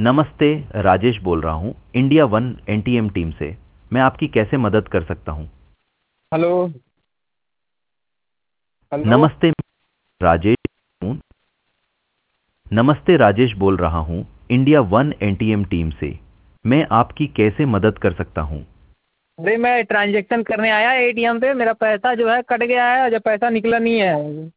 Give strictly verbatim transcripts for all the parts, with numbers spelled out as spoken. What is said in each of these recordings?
नमस्ते, राजेश बोल रहा हूँ इंडिया वन एनटीएम टीम से। मैं आपकी कैसे मदद कर सकता हूँ? हेलो। हेलो। नमस्ते, राजेश हूँ। नमस्ते, राजेश बोल रहा हूँ इंडिया वन एनटीएम टीम से। मैं आपकी कैसे मदद कर सकता हूँ? अरे मैं ट्रांजेक्शन करने आया एटीएम पे, मेरा पैसा जो है कट गया है, जब पैसा निकला नहीं है।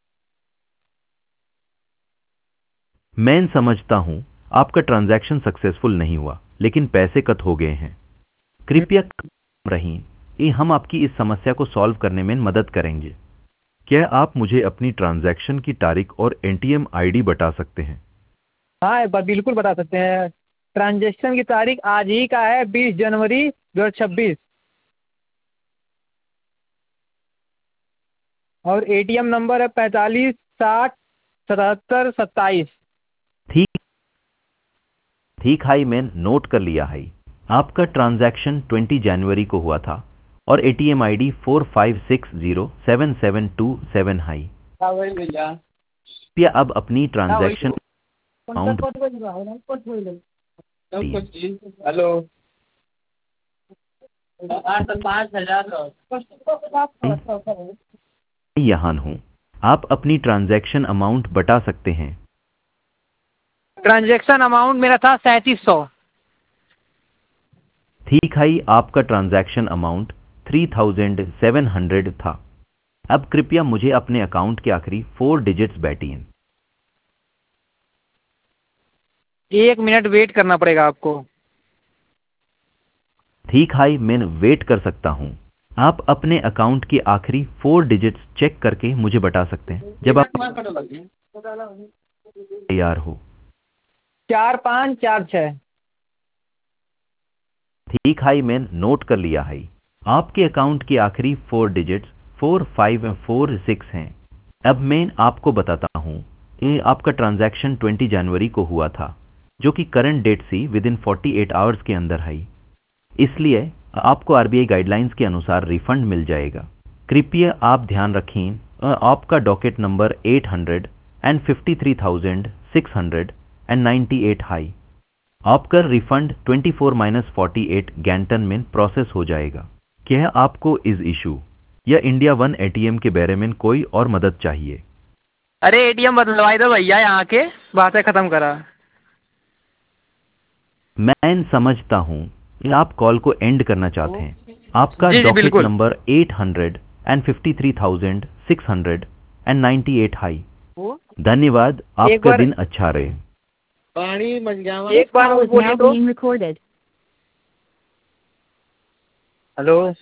मैं समझता हूँ आपका ट्रांजैक्शन सक्सेसफुल नहीं हुआ, लेकिन पैसे कट हो गए हैं। कृपया काम रही, ये हम आपकी इस समस्या को सॉल्व करने में मदद करेंगे। क्या आप मुझे अपनी ट्रांजैक्शन की तारीख और एनटीएम आईडी बता सकते हैं? हाँ, ब- बिल्कुल बता सकते हैं। ट्रांजेक्शन की तारीख आज ही का है, बीस जनवरी दो हजार छब्बीस। और एटीएम नंबर है पैंतालीस साठ सतहत्तर सत्ताईस। ठीक ठीक हाई, मैंने नोट कर लिया है। आपका ट्रांजैक्शन बीस जनवरी को हुआ था और ATM ID four five six zero seven seven two seven है। हाँ वही भैया। कृपया अब अपनी हाँ वही ट्रांजैक्शन तो। अमाउंट बताइए। हेलो। आठ पाँच हजार। मैं यहाँ हूँ। आप अपनी ट्रांजैक्शन अमाउंट बता सकते हैं? ट्रांजेक्शन अमाउंट मेरा था सैंतीस सौ। ठीक है, आपका transaction amount three thousand seven hundred था। अब कृपया मुझे अपने अकाउंट के आखिरी फोर डिजिट्स बैठिए। एक मिनट वेट करना पड़ेगा आपको। ठीक है, मैं वेट कर सकता हूँ। आप अपने अकाउंट की आखिरी फोर डिजिट्स चेक करके मुझे बता सकते हैं जब आप तैयार हो। चार पाँच चार छः। ठीक है, मैं नोट कर लिया है। आपके अकाउंट की आखिरी four digits four five four six हैं। अब मैं आपको बताता हूँ, ये आपका ट्रांजैक्शन बीस जनवरी को हुआ था, जो कि करंट डेट से within forty eight hours के अंदर है। इसलिए आपको आरबीआई गाइडलाइंस के अनुसार रिफंड मिल जाएगा। कृपया आप ध्यान रखें, अ, आपका docket number eight hundred and fifty three thousand six hundred and ninety eight है। आपका refund twenty four minus forty eight गैंटन में प्रोसेस हो जाएगा। क्या आपको इस इशू या इंडिया वन एटीएम के बारे में कोई और मदद चाहिए? अरे एटीएम बदलवाई दो भैया, यहाँ के बातें खत्म करा। मैं समझता हूँ कि आप कॉल को एंड करना चाहते हैं। आपका जी जी डॉकेट बिल्कुल। Number eight hundred and fifty three thousand six hundred and ninety eight है। धन्यवाद, एक आपका बार दिन अच्छा रहे। पानी मच गया। एक बार और बोलिए तो। हेलो।